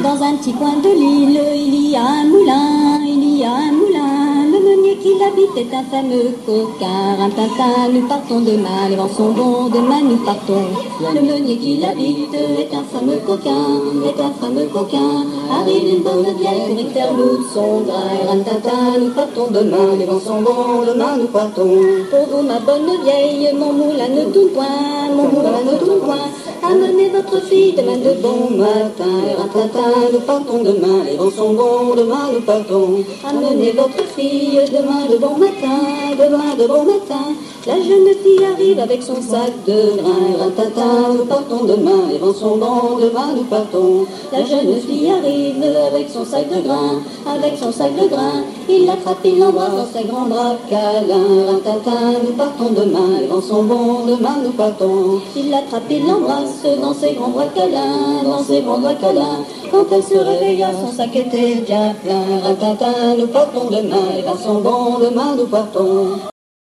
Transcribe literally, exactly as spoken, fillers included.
Dans un petit coin de l'île, il y a un moulin, il y a un moulin. Le meunier qui l'habite est un fameux coquin. Rintintin, nous partons demain, les vents sont bons, demain nous partons. Le meunier qui l'habite est un fameux coquin, est un fameux coquin. Arrive une bonne vieille pour y faire l'eau de son grain. Rintintin, nous partons demain, les vents sont bons, demain nous partons. Pour vous ma bonne vieille, mon moulin ne tourne point, mon moulin ne tourne point. Amenez votre fille demain de bon matin. Rintintin, nous partons demain, les vents sont bons, demain nous partons. Amenez votre fille demain de bon matin, demain de bon matin. La jeune fille arrive avec son sac de grains. Rintintin, nous partons demain, les vents sont bons, demain nous partons. La jeune fille arrive avec son sac de grains, avec son sac de grains. Il l'attrape, il l'embrasse dans ses grands bras câlins. Rintintin, nous partons demain, les vents sont bons, demain nous partons. Il l'attrape, il l'embrasse dans ses grands bras câlins, dans ses grands bras câlins. Quand elle se réveilla, son sac était bien plein. Rintintin, nous partons demain, les vents sont bons, demain nous partons.